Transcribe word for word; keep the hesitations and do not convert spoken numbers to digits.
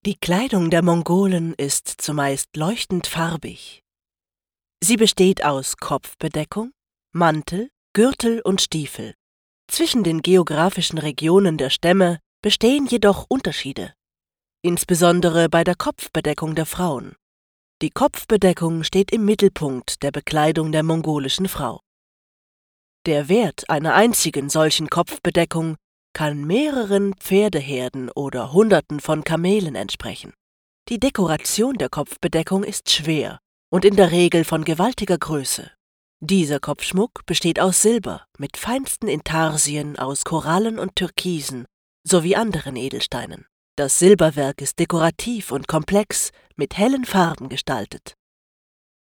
Die Kleidung der Mongolen ist zumeist leuchtend farbig. Sie besteht aus Kopfbedeckung, Mantel, Gürtel und Stiefel. Zwischen den geografischen Regionen der Stämme bestehen jedoch Unterschiede, insbesondere bei der Kopfbedeckung der Frauen. Die Kopfbedeckung steht im Mittelpunkt der Bekleidung der mongolischen Frau. Der Wert einer einzigen solchen Kopfbedeckung kann mehreren Pferdeherden oder Hunderten von Kamelen entsprechen. Die Dekoration der Kopfbedeckung ist schwer und in der Regel von gewaltiger Größe. Dieser Kopfschmuck besteht aus Silber mit feinsten Intarsien aus Korallen und Türkisen sowie anderen Edelsteinen. Das Silberwerk ist dekorativ und komplex mit hellen Farben gestaltet.